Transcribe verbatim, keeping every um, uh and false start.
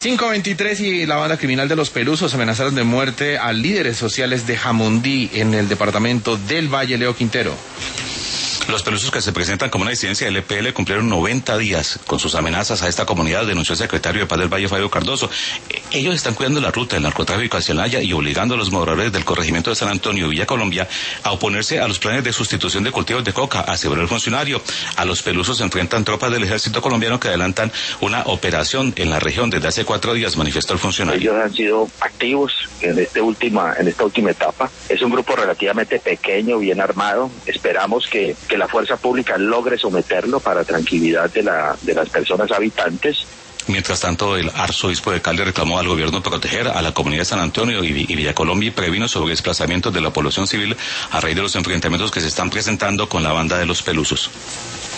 cinco veintitrés y la banda criminal de Los Pelusos amenazaron de muerte a líderes sociales de Jamundí en el departamento del Valle. Leo Quintero. Los Pelusos, que se presentan como una disidencia del E P L, cumplieron noventa días con sus amenazas a esta comunidad, denunció el secretario de Paz del Valle, Fabio Cardoso. Ellos están cuidando la ruta del narcotráfico hacia Anaya y obligando a los moradores del corregimiento de San Antonio y Villa Colombia a oponerse a los planes de sustitución de cultivos de coca, aseguró el funcionario. A Los Pelusos se enfrentan tropas del ejército colombiano que adelantan una operación en la región desde hace cuatro días, manifestó el funcionario. Ellos han sido activos en, este última, en esta última etapa. Es un grupo relativamente pequeño, bien armado. Esperamos que, que la fuerza pública logre someterlo para tranquilidad de, la, de las personas habitantes. Mientras tanto, el arzobispo de Cali reclamó al gobierno proteger a la comunidad de San Antonio y, y Villa Colombia y previno sobre desplazamientos de la población civil a raíz de los enfrentamientos que se están presentando con la banda de Los Pelusos.